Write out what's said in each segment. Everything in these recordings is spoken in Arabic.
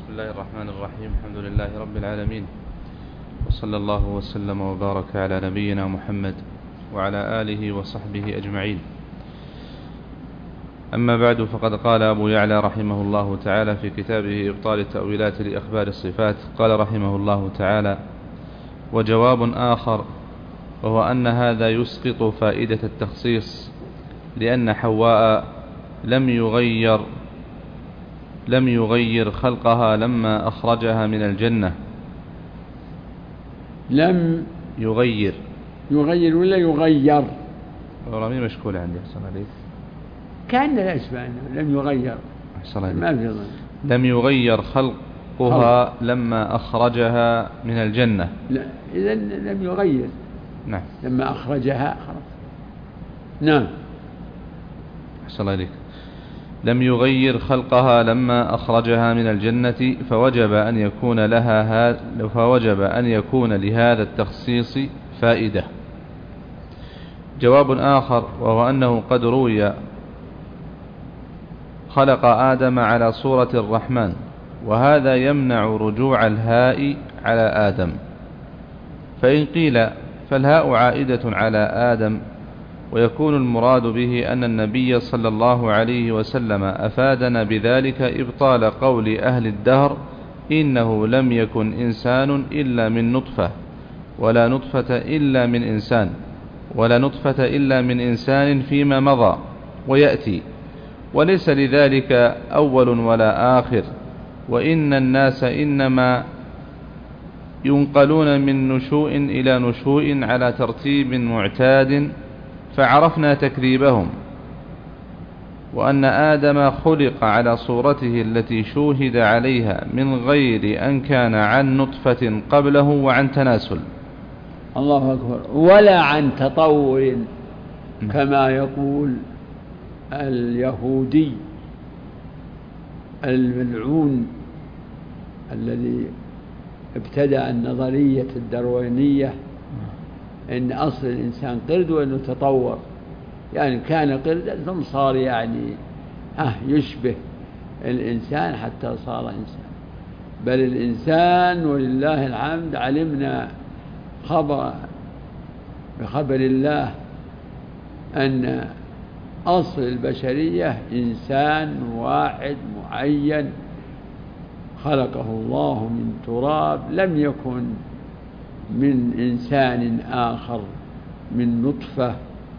بسم الله الرحمن الرحيم. الحمد لله رب العالمين، وصلى الله وسلم وبارك على نبينا محمد وعلى آله وصحبه أجمعين. أما بعد، فقد قال أبو يعلى رحمه الله تعالى في كتابه إبطال التأويلات لأخبار الصفات، قال رحمه الله تعالى: وجواب آخر، وهو أن هذا يسقط فائدة التخصيص، لأن حواء لم يغير خلقها لما أخرجها من الجنة. لم يغير ولا يغير؟ رمي مشكولة عندي. أحسن عليك. كان الأسباب لم يغير. أحسن عليك. ما في ظن. لم يغير خلقها لما أخرجها من الجنة. لا، إذن لم يغير. نعم. لما أخرجها خلاص. نعم. أحسن عليك. لم يغير خلقها لما أخرجها من الجنة، فوجب أن يكون لهذا التخصيص فائدة. جواب آخر، وهو أنه قد روي: خلق آدم على صورة الرحمن، وهذا يمنع رجوع الهاء على آدم. فإن قيل فالهاء عائدة على آدم، ويكون المراد به أن النبي صلى الله عليه وسلم أفادنا بذلك إبطال قول أهل الدهر: إنه لم يكن إنسان إلا من نطفة، ولا نطفة إلا من إنسان فيما مضى ويأتي، وليس لذلك أول ولا آخر، وإن الناس إنما ينقلون من نشوء إلى نشوء على ترتيب معتاد، فعرفنا تكذيبهم، وأن آدم خلق على صورته التي شوهد عليها من غير أن كان عن نطفة قبله وعن تناسل. الله أكبر. ولا عن تطور كما يقول اليهودي الملعون الذي ابتدأ النظرية الدروينية، إن أصل الإنسان قرد وأنه تطور، يعني كان قردا ثم صار يشبه الإنسان حتى صار إنسان. بل الإنسان ولله الحمد علمنا بخبر الله أن أصل البشرية إنسان واحد معين خلقه الله من تراب، لم يكن من إنسان آخر من نطفة،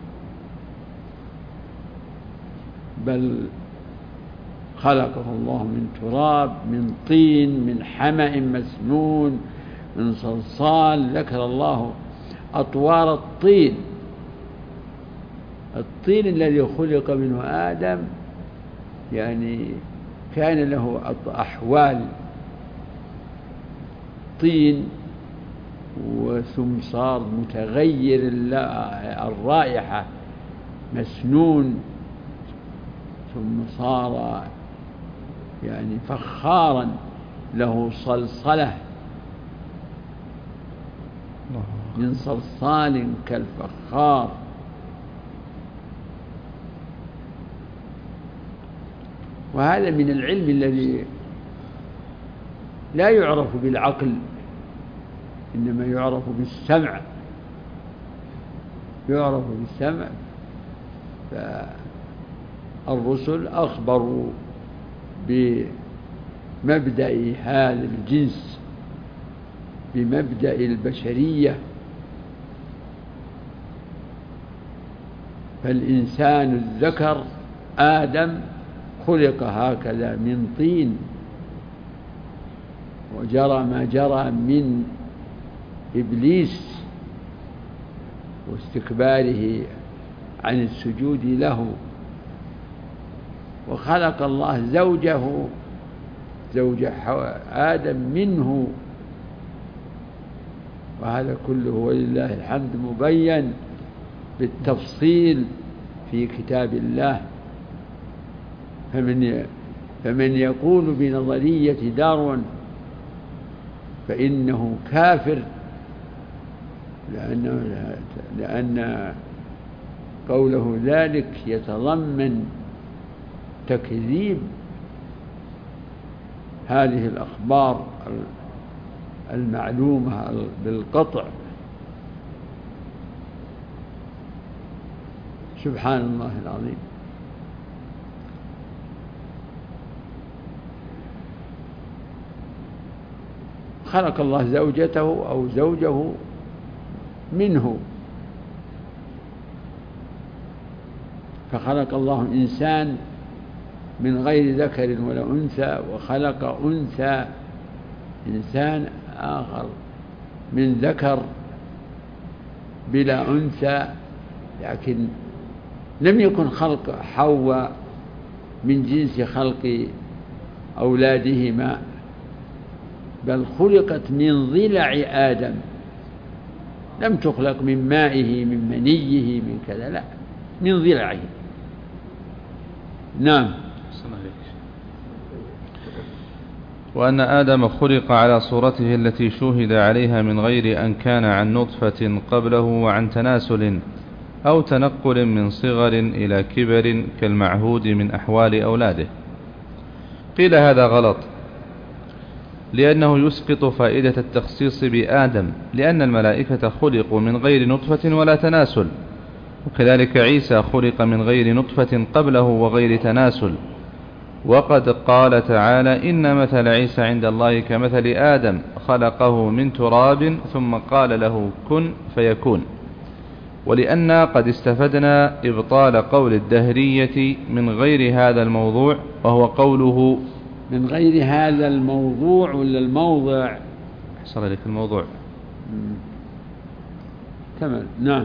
بل خلقه الله من تراب، من طين، من حمأ مسنون، من صلصال. ذكر الله أطوار الطين الذي خلق منه آدم، يعني كان له أحوال: طين، وثم صار متغير الرائحة مسنون، ثم صار يعني فخارا له صلصلة من صلصال كالفخار. وهذا من العلم الذي لا يعرف بالعقل، إنما يعرف بالسمع. فالرسل أخبروا بمبدأ هذا الجنس، بمبدأ البشرية. فالإنسان الذكر آدم خلق هكذا من طين، وجرى ما جرى من إبليس واستكباره عن السجود له، وخلق الله زوج آدم منه. وهذا كله ولله الحمد مبين بالتفصيل في كتاب الله. فمن يقول بنظرية داروين فإنه كافر، لأن قوله ذلك يتضمن تكذيب هذه الأخبار المعلومة بالقطع. سبحان الله العظيم. خلق الله زوجته أو زوجه منه، فخلق الله إنسان من غير ذكر ولا أنثى، وخلق أنثى إنسان آخر من ذكر بلا أنثى، لكن لم يكن خلق حواء من جنس خلق أولادهما، بل خلقت من ضلع آدم، لم تخلق من مائه من منيه من كذا، لا، من ضلعه. نعم. وأن آدم خلق على صورته التي شوهد عليها من غير أن كان عن نطفة قبله وعن تناسل أو تنقل من صغر إلى كبر كالمعهود من أحوال أولاده. قيل هذا غلط، لأنه يسقط فائدة التخصيص بآدم، لأن الملائكة خلقوا من غير نطفة ولا تناسل، وكذلك عيسى خلق من غير نطفة قبله وغير تناسل. وقد قال تعالى: إن مثل عيسى عند الله كمثل آدم خلقه من تراب ثم قال له كن فيكون. ولأننا قد استفدنا إبطال قول الدهرية من غير هذا الموضوع، وهو قوله من غير هذا الموضوع ولا الموضع؟ أحسن لك الموضوع. تمام. نعم.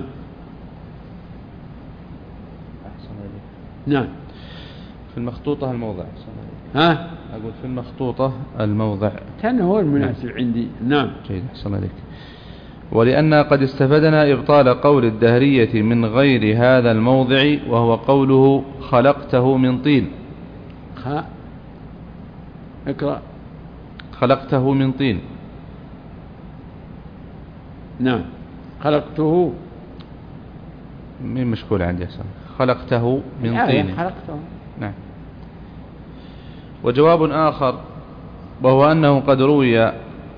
أحسن لك. نعم. في المخطوطة الموضع. ها؟ أقول في المخطوطة الموضع كان هو المناسب عندي. نعم. جيد، أحسن لك. ولأننا قد استفدنا إبطال قول الدهرية من غير هذا الموضع، وهو قوله خلقته من طين. اقرأ. خلقته من طين. نعم. خلقته من مشكول عندي أحسن. خلقته من طين. خلقته. نعم. وجواب آخر، وهو أنه قد روي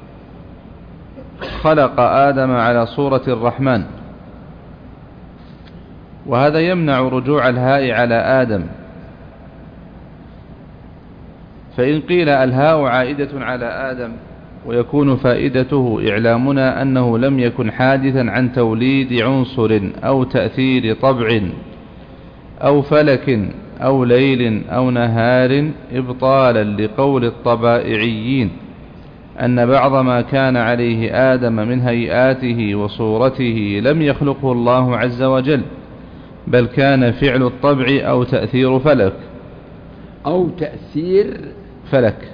خلق آدم على صورة الرحمن، وهذا يمنع رجوع الهاء على آدم. فإن قيل الهاء عائدة على آدم، ويكون فائدته إعلامنا أنه لم يكن حادثا عن توليد عنصر أو تأثير طبع أو فلك أو ليل أو نهار، إبطالا لقول الطبائعيين أن بعض ما كان عليه آدم من هيئاته وصورته لم يخلقه الله عز وجل، بل كان فعل الطبع أو تأثير فلك أو تأثير فلك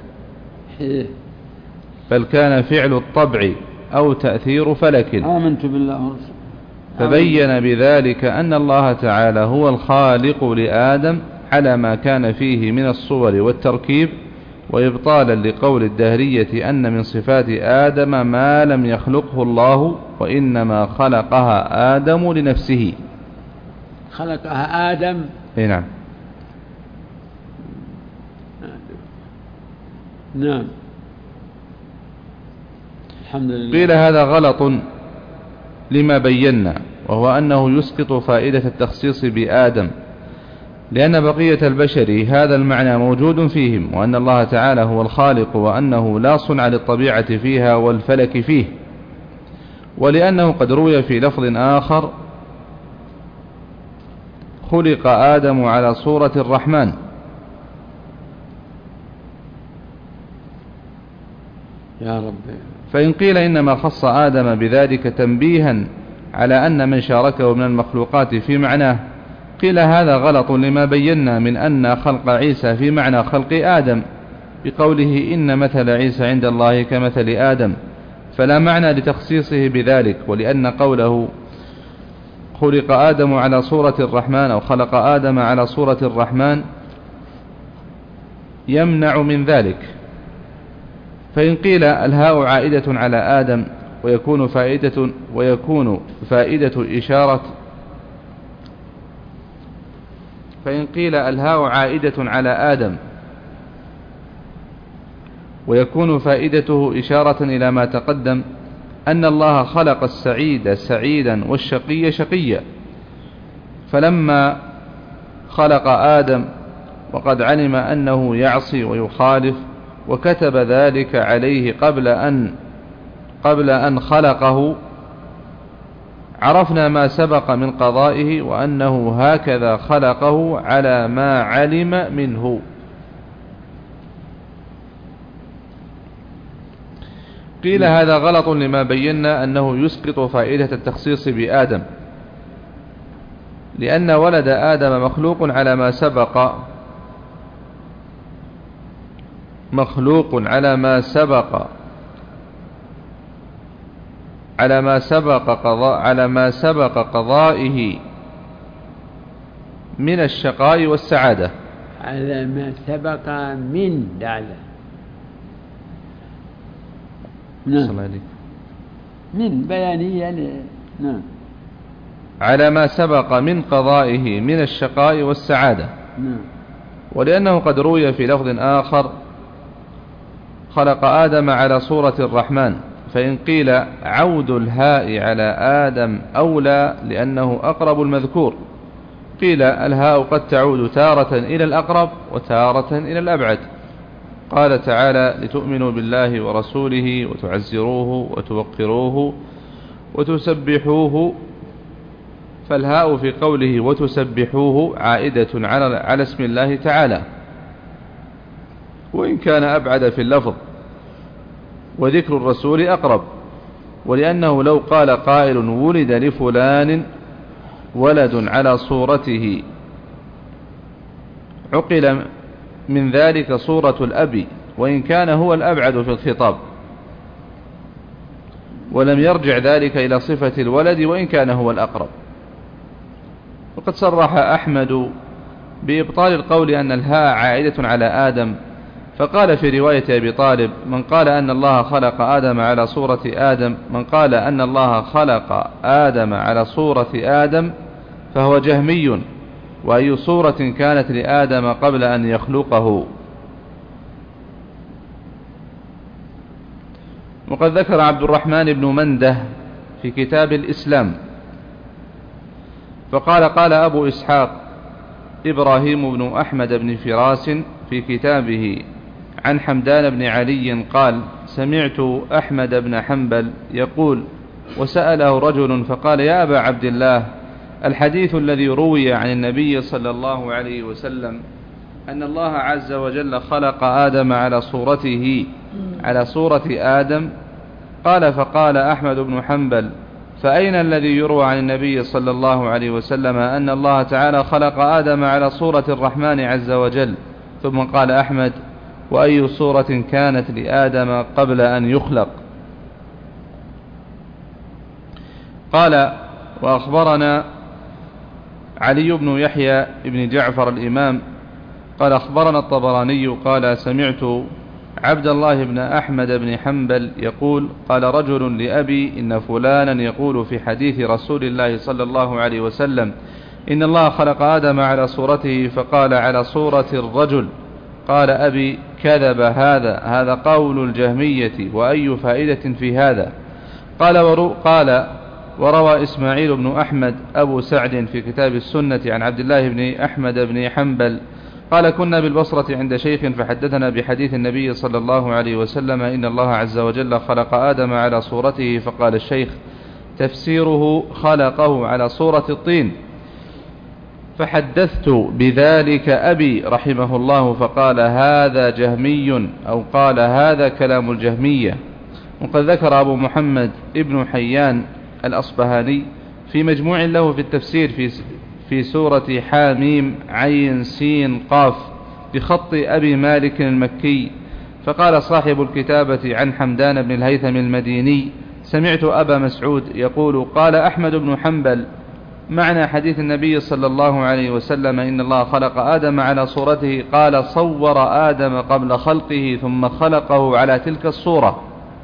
بل كان فعل الطبع أو تأثير فلك. آمنت بالله. فبين بذلك أن الله تعالى هو الخالق لآدم على ما كان فيه من الصور والتركيب، وإبطالا لقول الدهرية أن من صفات آدم ما لم يخلقه الله، وإنما خلقها آدم لنفسه. خلقها آدم. نعم. نعم. الحمد لله. قيل هذا غلط لما بينا، وهو أنه يسقط فائدة التخصيص بآدم، لأن بقية البشر هذا المعنى موجود فيهم، وأن الله تعالى هو الخالق، وأنه لا صنع للطبيعة فيها والفلك فيه. ولأنه قد روي في لفظ آخر خلق آدم على صورة الرحمن، يا رب. فإن قيل إنما خص آدم بذلك تنبيها على أن من شاركه من المخلوقات في معناه، قيل هذا غلط لما بينا من أن خلق عيسى في معنى خلق آدم، بقوله إن مثل عيسى عند الله كمثل آدم، فلا معنى لتخصيصه بذلك. ولأن قوله خلق آدم على صورة الرحمن أو خلق آدم على صورة الرحمن يمنع من ذلك. فإن قيل الهاء عائدة على آدم ويكون فائدة إشارة فإن قيل الهاء عائدة على آدم ويكون فائدته إشارة إلى ما تقدم أن الله خلق السعيد سعيدا والشقي شقيا، فلما خلق آدم وقد علم أنه يعصي ويخالف وكتب ذلك عليه قبل أن خلقه، عرفنا ما سبق من قضائه وأنه هكذا خلقه على ما علم منه. قيل هذا غلط لما بينا أنه يسقط فائدة التخصيص بآدم، لأن ولد آدم مخلوق على ما سبق قضائه من الشقاء والسعادة، على ما سبق من دعله. نعم. من بيانية. نعم. على ما سبق من قضائه من الشقاء والسعادة. نعم. ولأنه قد روي في لفظ آخر خلق آدم على صورة الرحمن، فإن قيل عود الهاء على آدم أولى لأنه أقرب المذكور، قيل الهاء قد تعود تارة إلى الأقرب وتارة إلى الأبعد. قال تعالى لتؤمنوا بالله ورسوله وتعزروه وتوقروه وتسبحوه، فالهاء في قوله وتسبحوه عائدة على اسم الله تعالى، وإن كان أبعد في اللفظ، وذكر الرسول أقرب، ولأنه لو قال قائل ولد لفلان ولد على صورته عقل من ذلك صورة الأب، وإن كان هو الأبعد في الخطاب، ولم يرجع ذلك إلى صفة الولد وإن كان هو الأقرب. وقد صرح أحمد بإبطال القول أن الهاء عائدة على آدم، فقال في رواية أبي طالب من قال أن الله خلق آدم على صورة آدم فهو جهمي، وأي صورة كانت لآدم قبل أن يخلقه. وقد ذكر عبد الرحمن بن منده في كتاب الإسلام فقال قال أبو إسحاق إبراهيم بن أحمد بن فراس في كتابه عن حمدان بن علي قال سمعت أحمد بن حنبل يقول وسأله رجل فقال يا أبا عبد الله الحديث الذي روي عن النبي صلى الله عليه وسلم أن الله عز وجل خلق آدم على صورة آدم، قال فقال أحمد بن حنبل فأين الذي يروى عن النبي صلى الله عليه وسلم أن الله تعالى خلق آدم على صورة الرحمن عز وجل؟ ثم قال أحمد وأي صورة كانت لآدم قبل أن يخلق؟ قال وأخبرنا علي بن يحيى بن جعفر الإمام قال أخبرنا الطبراني قال سمعت عبد الله بن أحمد بن حنبل يقول قال رجل لأبي إن فلانا يقول في حديث رسول الله صلى الله عليه وسلم إن الله خلق آدم على صورته فقال على صورة الرجل. قال أبي كذب هذا قول الجهمية وأي فائدة في هذا؟ قال وروى إسماعيل بن أحمد أبو سعد في كتاب السنة عن عبد الله بن أحمد بن حنبل قال كنا بالبصرة عند شيخ فحدثنا بحديث النبي صلى الله عليه وسلم إن الله عز وجل خلق آدم على صورته، فقال الشيخ تفسيره خلقه على صورة الطين، فحدثت بذلك أبي رحمه الله فقال هذا جهمي أو قال هذا كلام الجهمية. وقد ذكر أبو محمد ابن حيان الأصبهاني في مجموع له في التفسير في سورة حاميم عين سين قاف بخط أبي مالك المكي، فقال صاحب الكتابة عن حمدان بن الهيثم المديني سمعت أبا مسعود يقول قال أحمد بن حنبل معنى حديث النبي صلى الله عليه وسلم إن الله خلق آدم على صورته قال صور آدم قبل خلقه ثم خلقه على تلك الصورة،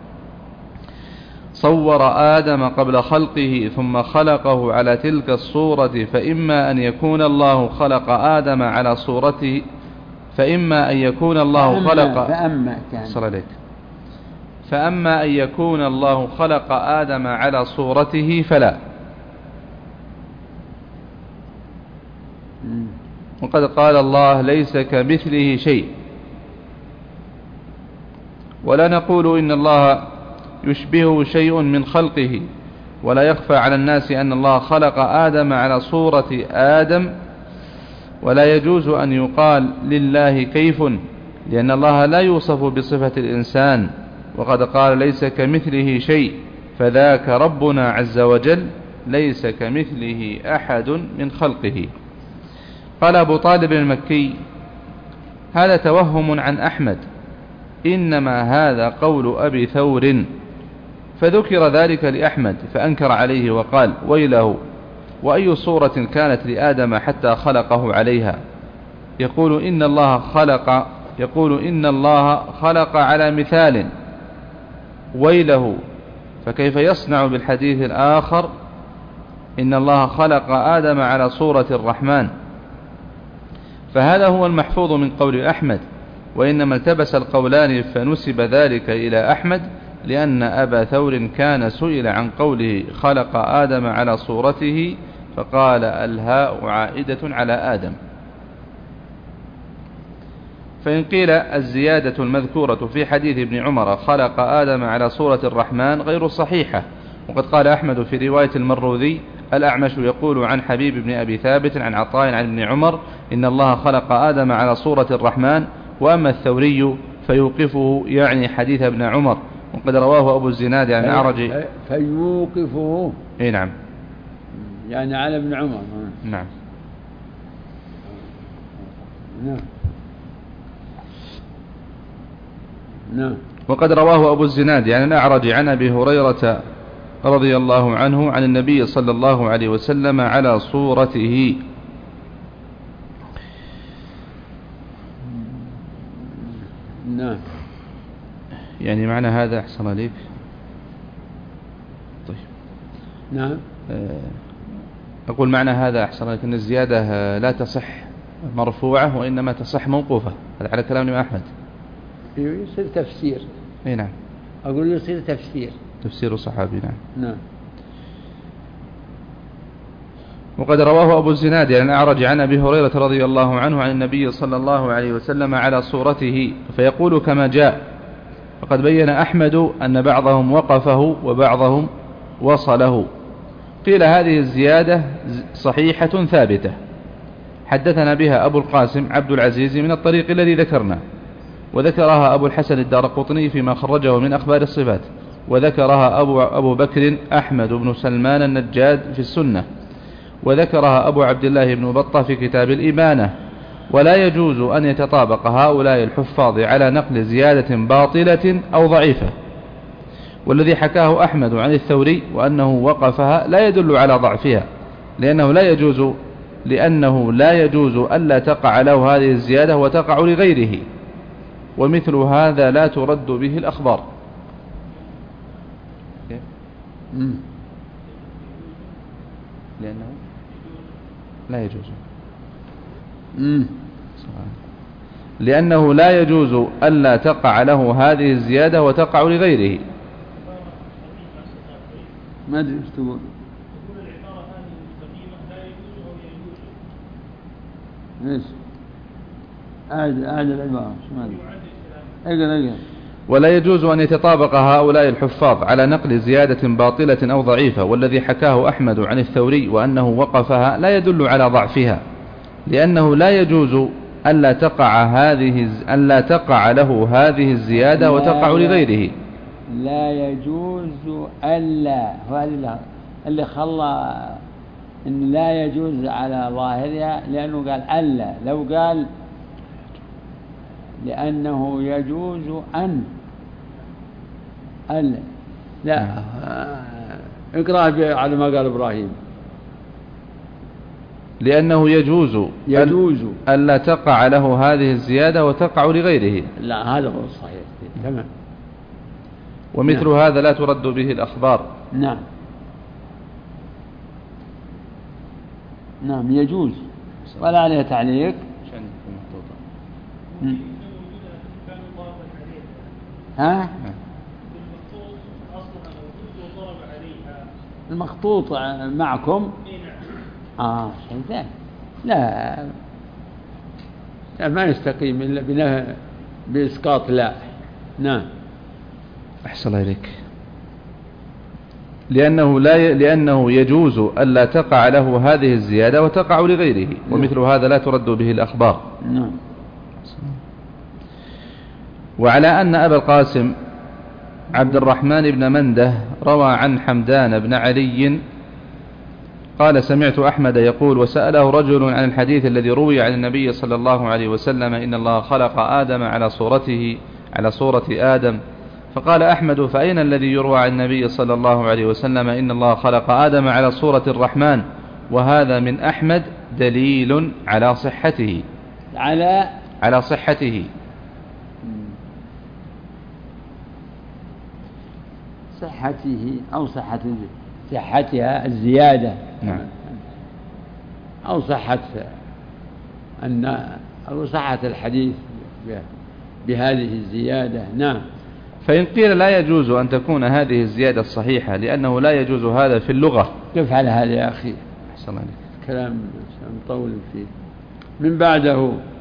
صور آدم قبل خلقه ثم خلقه على تلك الصورة، فإما أن يكون الله خلق آدم على صورته فإما أن يكون الله خلق فأما أن يكون الله خلق آدم على صورته فلا. وقد قال الله ليس كمثله شيء، ولا نقول إن الله يشبهه شيء من خلقه، ولا يخفى على الناس أن الله خلق آدم على صورة آدم، ولا يجوز أن يقال لله كيف، لأن الله لا يوصف بصفة الإنسان، وقد قال ليس كمثله شيء، فذاك ربنا عز وجل ليس كمثله أحد من خلقه. قال أبو طالب المكي: هذا توهم عن أحمد، إنما هذا قول أبي ثور. فذكر ذلك لأحمد فأنكر عليه وقال: ويله، وأي صورة كانت لآدم حتى خلقه عليها؟ يقول إن الله خلق على مثال، ويله، فكيف يصنع بالحديث الآخر إن الله خلق آدم على صورة الرحمن؟ فهذا هو المحفوظ من قول أحمد، وإنما التبس القولان فنسب ذلك إلى أحمد، لأن أبا ثور كان سئل عن قوله خلق آدم على صورته فقال الهاء عائدة على آدم. فإن قيل الزيادة المذكورة في حديث ابن عمر خلق آدم على صورة الرحمن غير صحيحة، وقد قال أحمد في رواية المروذي: الأعمش يقول عن حبيب بن أبي ثابت عن عطاء عن ابن عمر إن الله خلق آدم على صورة الرحمن. وأما الثوري فيوقفه، يعني حديث ابن عمر، وقد رواه أبو الزناد عن أعرج. فيوقفه، إيه نعم، يعني على ابن عمر. نعم. نعم. وقد رواه أبو الزناد عن الأعرج عن أبي هريرة رضي الله عنه عن النبي صلى الله عليه وسلم على صورته. نعم. يعني معنى هذا أحسن عليك. طيب. نعم. أقول معنى هذا أحسن عليك أن الزيادة لا تصح مرفوعة، وإنما تصح موقوفة. هذا على كلام الإمام أحمد. يصير تفسير. اي نعم. أقول يصير تفسير صحابي. نعم. نعم. وقد رواه أبو الزناد عن أعرج عن أبي هريرة رضي الله عنه عن النبي صلى الله عليه وسلم على صورته، فيقول كما جاء. فقد بين أحمد أن بعضهم وقفه وبعضهم وصله. قيل هذه الزيادة صحيحة ثابتة، حدثنا بها أبو القاسم عبد العزيز من الطريق الذي ذكرنا، وذكرها أبو الحسن الدارقطني فيما خرجه من أخبار الصفات، وذكرها أبو بكر أحمد بن سلمان النجاد في السنة، وذكرها أبو عبد الله بن بطة في كتاب الإبانة. ولا يجوز أن يتطابق هؤلاء الحفاظ على نقل زيادة باطلة أو ضعيفة، والذي حكاه أحمد عن الثوري وأنه وقفها لا يدل على ضعفها، لأنه لا يجوز ألا تقع له هذه الزيادة وتقع لغيره، ومثل هذا لا ترد به الأخبار. لأنه لا يجوز لأنه لا يجوز ألا تقع له هذه الزيادة وتقع لغيره. ما أدري ايش تقول. ايش أعد العبارة ما أدري. ولا يجوز أن يتطابق هؤلاء الحفاظ على نقل زيادة باطلة أو ضعيفة، والذي حكاه أحمد عن الثوري وأنه وقفها لا يدل على ضعفها، لأنه لا يجوز ألا تقع له هذه الزيادة وتقع لغيره. لا يجوز ألا، وهذا اللي خلى إن لا يجوز على ظاهرها، لأنه قال ألا. لو قال لأنه يجوز أن ألا، لا اقرأ على ما قال إبراهيم. لأنه يجوز ألا تقع له هذه الزيادة وتقع لغيره. لا هذا هو الصحيح. تمام. ومثل هذا لا ترد به الأخبار. نعم يجوز ولا عليه تعليق. ها؟ المخطوط معكم؟ شيء ثاني. لا ما يستقيم إلا بإسقاط لا. نعم. أحسن إليك. لأنه يجوز ألا تقع له هذه الزيادة وتقع لغيره، ومثل هذا لا ترد به الأخبار. نعم. وعلى أن أبا القاسم عبد الرحمن بن منده روى عن حمدان بن علي قال سمعت أحمد يقول وسأله رجل عن الحديث الذي روي عن النبي صلى الله عليه وسلم إن الله خلق آدم على صورة آدم، فقال أحمد فأين الذي يروى عن النبي صلى الله عليه وسلم إن الله خلق آدم على صورة الرحمن؟ وهذا من أحمد دليل على صحته. على صحته. أو صحتها الزيادة. نعم. أو صحة الحديث بهذه الزيادة. نعم. فإن قيل لا يجوز أن تكون هذه الزيادة الصحيحة لأنه لا يجوز هذا في اللغة. كيف على هذا يا أخي؟ أحسن عليك. كلام مطول فيه. من بعده